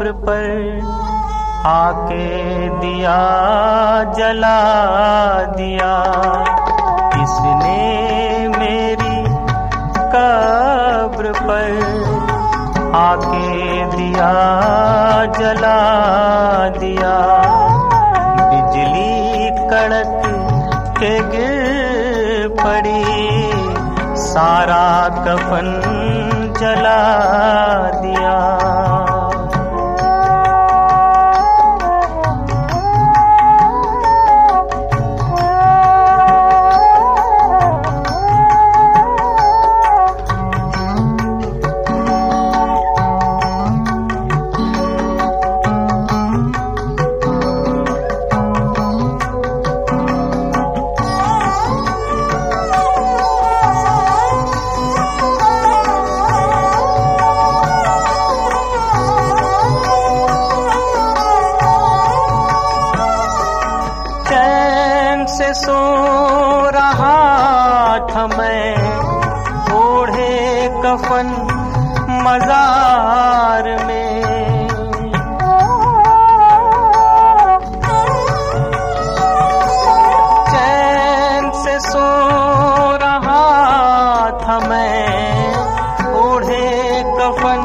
कब्र पर आके दिया जला दिया। किसने मेरी कब्र पर आके दिया जला दिया। बिजली कड़क के गिर पड़ी, सारा कफन जला दिया। से सो रहा था मैं, ओढ़े कफन मजार में। चैन से सो रहा था मैं, ओढ़े कफन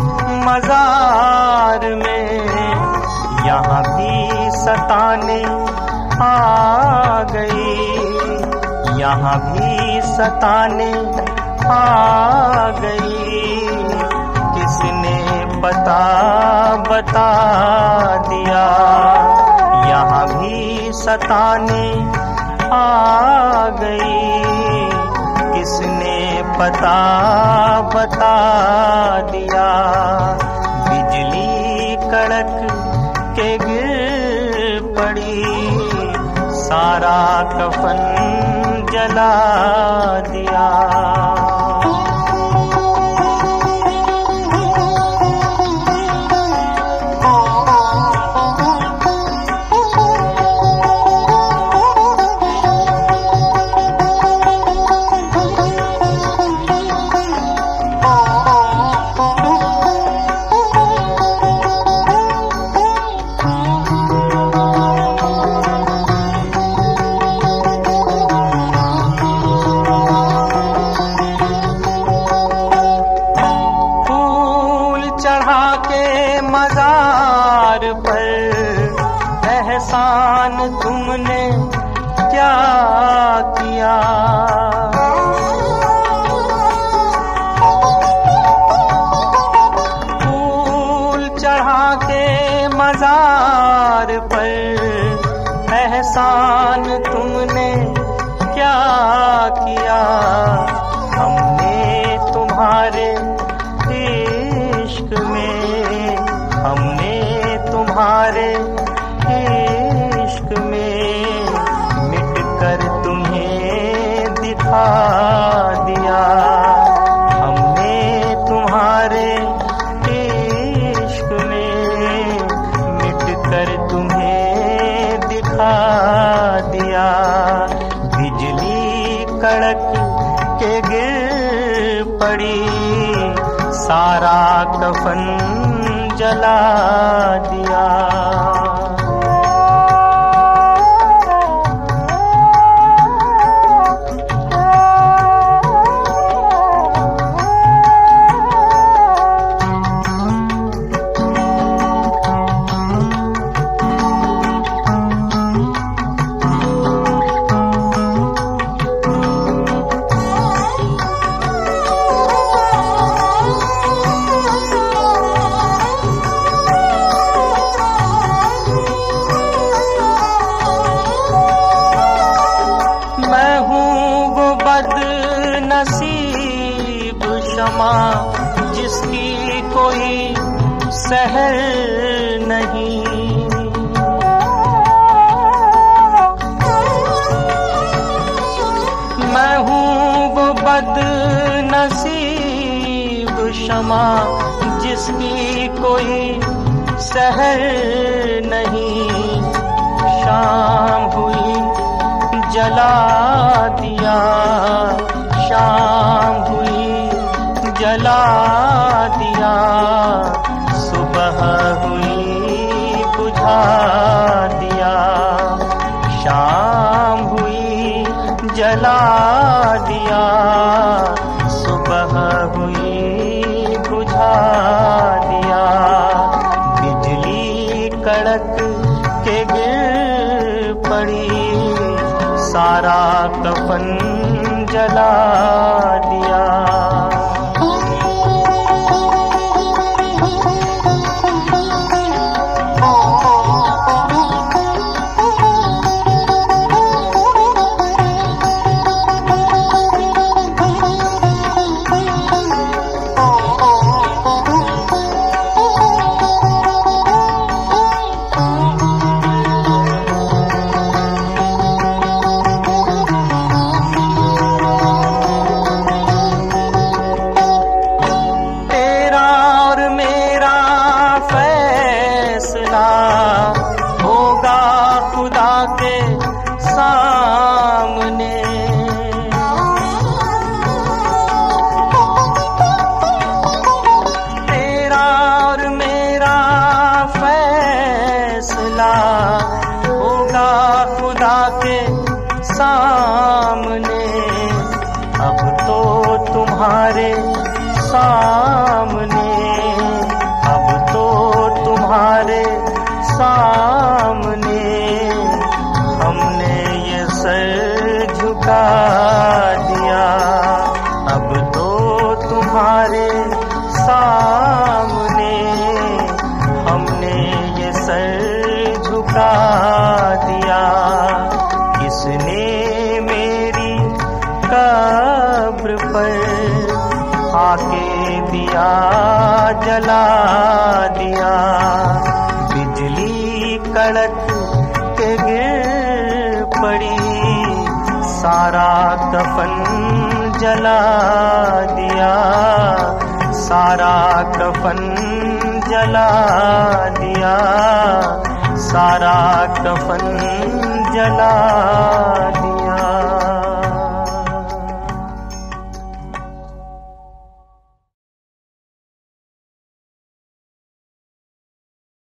मजार में। यहाँ भी सताने आ गई, यहाँ भी सताने आ गई। किसने बता दिया, यहाँ भी सताने आ गई। किसने बता दिया। बिजली कड़क के गिर पड़ी, सारा कफन जला दिया। मजार पर एहसान तुमने क्या किया। फूल चढ़ा के मजार पर एहसान तुमने क्या किया। हमने तुम्हारे इश्क में, हमने तुम्हारे इश्क में मिटकर तुम्हें दिखा दिया। हमने तुम्हारे इश्क में मिटकर तुम्हें दिखा दिया। बिजली कड़क के गिर पड़ी, सारा कफन जला दिया। नसीब शमा जिसकी कोई सहर नहीं। मैं हूँ वो बदनसीब शमा जिसकी कोई सहर नहीं। शाम हुई जला दिया, शाम हुई जला दिया। सुबह हुई बुझा दिया। शाम हुई जला दिया, सुबह हुई बुझा दिया। बिजली कड़क के गिर पड़ी, सारा कफन जला दिया। होगा खुदा के सामने। तेरा और मेरा फैसला होगा खुदा के सामने। अब तो तुम्हारे सामने, अब तो तुम्हारे सामने हमने ये सर झुका दिया। अब तो तुम्हारे सामने हमने ये सर झुका दिया। किसने मेरी कब्र पर आके दिया जला दिया। बिजली कड़क के गिर पड़ी, सारा कफन जला दिया। सारा कफन जला दिया, सारा कफन जला